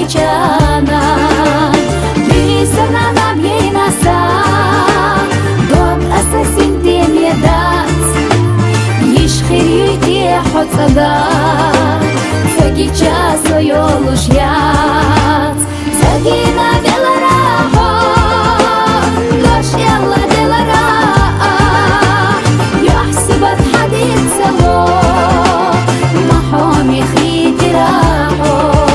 Canan Bisana na bienasa Dod asasin temiedat Yishkhir yuti hotsagat Sagi chaso yolushят Sagina velaraho Gosh yalla delara Yahsibat hadid samo Mahom yakhitiraho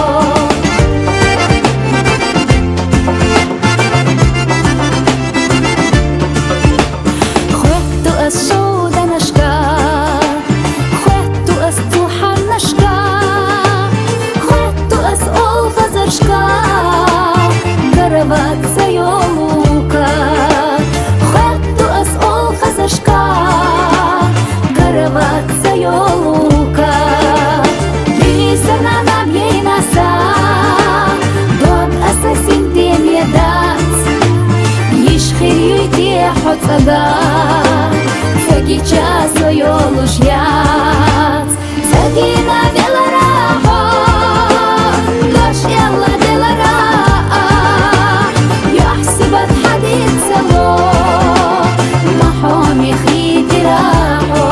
Sagi chaso yolushят Sagina velaraho Gosh yalla delara Yahsibat hadid samo Mahom yakhitiraho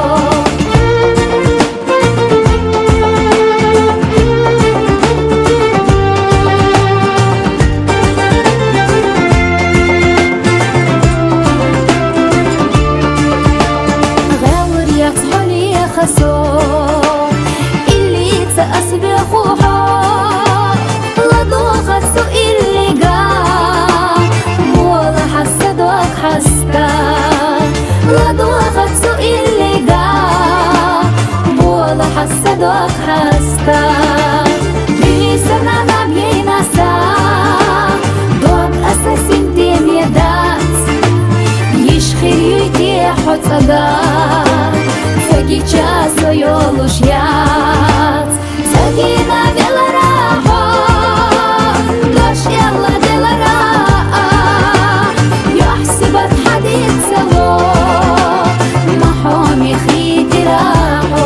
اللي تأسبح وحا لضوخت سئل لقا مولا حسدوك حستا لضوخت سئل لقا مولا حسدوك حستا بيسنا نبينا سا دوب أساسين تيميدات يشخير يتي حوتساقات Sagi chaso yolushят Sagina velaraho Gosh yalla delara Yahsibat hadid samo Mahom yakhitiraho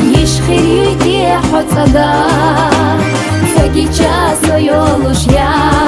Sagi chaso yolushят